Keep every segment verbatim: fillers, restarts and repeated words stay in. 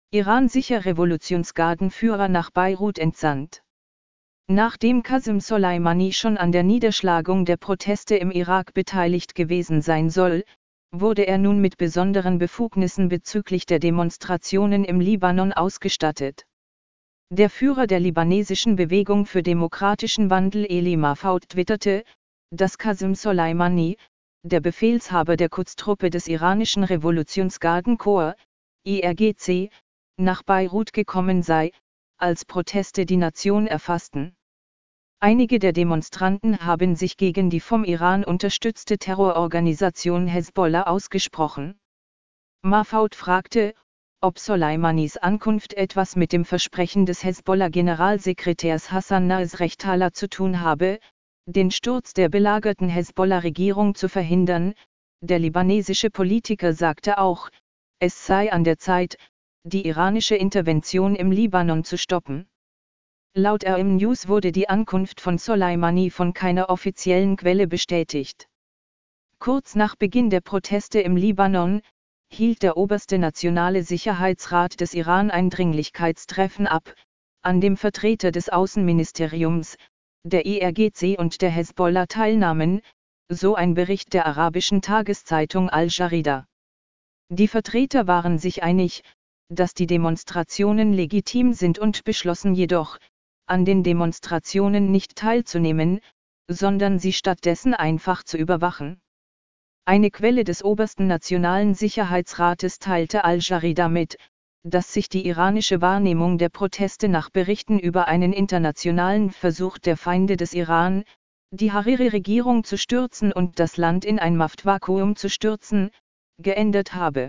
Iran sicher Revolutionsgardenführer nach Beirut entsandt. Nachdem Qasem Soleimani schon an der Niederschlagung der Proteste im Irak beteiligt gewesen sein soll, wurde er nun mit besonderen Befugnissen bezüglich der Demonstrationen im Libanon ausgestattet. Der Führer der libanesischen Bewegung für demokratischen Wandel Eli Mahfoud twitterte, dass Qasem Soleimani, der Befehlshaber der Quds-Truppe des iranischen Revolutionsgardenkorps, I R G C, nach Beirut gekommen sei, als Proteste die Nation erfassten. Einige der Demonstranten haben sich gegen die vom Iran unterstützte Terrororganisation Hezbollah ausgesprochen. Mahfoud fragte, ob Soleimanis Ankunft etwas mit dem Versprechen des Hezbollah-Generalsekretärs Hassan Nasrallah zu tun habe, den Sturz der belagerten Hezbollah-Regierung zu verhindern. Der libanesische Politiker sagte auch, es sei an der Zeit, die iranische Intervention im Libanon zu stoppen. Laut R M News wurde die Ankunft von Soleimani von keiner offiziellen Quelle bestätigt. Kurz nach Beginn der Proteste im Libanon, hielt der oberste Nationale Sicherheitsrat des Iran ein Dringlichkeitstreffen ab, an dem Vertreter des Außenministeriums, der I R G C und der Hezbollah teilnahmen, so ein Bericht der arabischen Tageszeitung Al-Jarida. Die Vertreter waren sich einig, dass die Demonstrationen legitim sind und beschlossen jedoch, an den Demonstrationen nicht teilzunehmen, sondern sie stattdessen einfach zu überwachen. Eine Quelle des obersten Nationalen Sicherheitsrates teilte Al-Jarida mit, dass sich die iranische Wahrnehmung der Proteste nach Berichten über einen internationalen Versuch der Feinde des Iran, die Hariri-Regierung zu stürzen und das Land in ein Machtvakuum zu stürzen, geändert habe.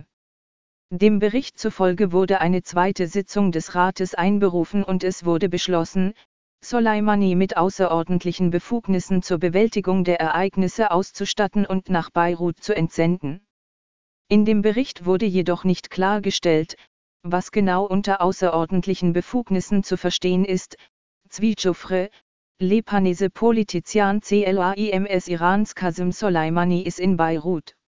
Dem Bericht zufolge wurde eine zweite Sitzung des Rates einberufen und es wurde beschlossen, Soleimani mit außerordentlichen Befugnissen zur Bewältigung der Ereignisse auszustatten und nach Beirut zu entsenden. In dem Bericht wurde jedoch nicht klargestellt, was genau unter außerordentlichen Befugnissen zu verstehen ist. Zvi Joffre, Libanese Politician Claims Irans Qasem Soleimani ist in Beirut.